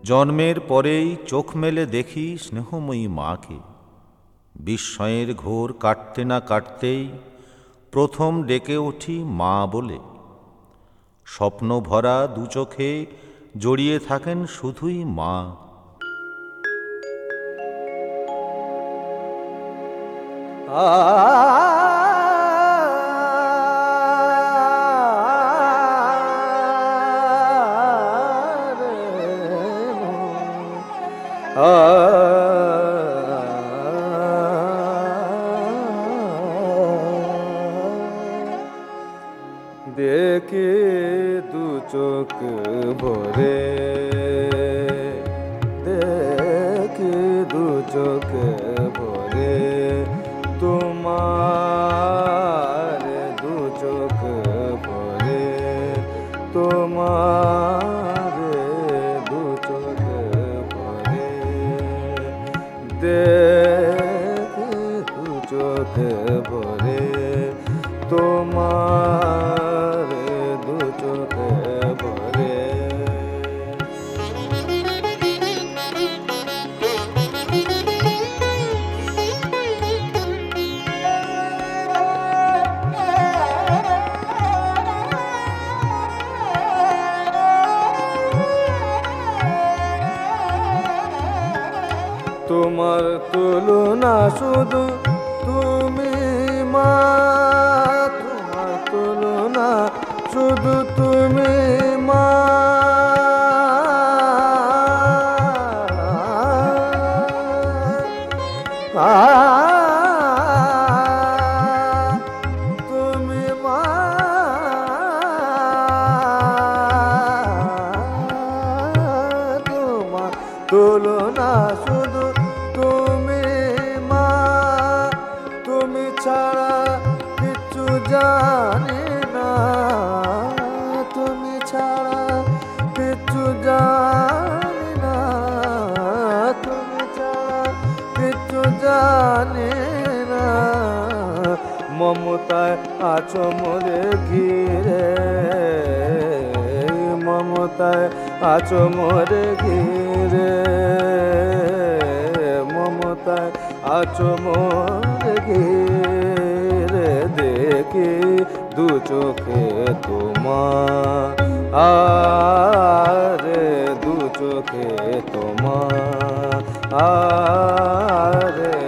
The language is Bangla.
জন্মের পরেই চোখ মেলে দেখি স্নেহময়ী মাকে। বিস্ময়ের ঘোর কাটতে না কাটতেই প্রথম ডেকে উঠি মা বলে। স্বপ্ন ভরা দু চোখে জড়িয়ে থাকেন শুধুই মা। দেখে দু চোখ ভরে, দেখে দু চোখ ভরে, তোমার দু চোখ ভরে, তোমার দু চোখ ভরে, দেখে দু চোখ ভরে, তোমার দু চোখ ভরে। তোমার তুলনা শুধু তুমি মা, তোমার তুলনা শুধু তুমি মা, তুমি মা, তোমার তুলনা শুধু তুমি মা, তুমি ছাড়া কিছু জানি না, তুমি ছাড়া কিছু জানি না, তুমি ছাড়া কিছু জানি না, মমতায় আছো মোরে ঘিরে, মমতায় আছো মোরে ঘিরে, মমতায় আছো মোরে ঘিরে, দেখি দু চোখে তোমার, আরে দু চোখে তোমার, আরে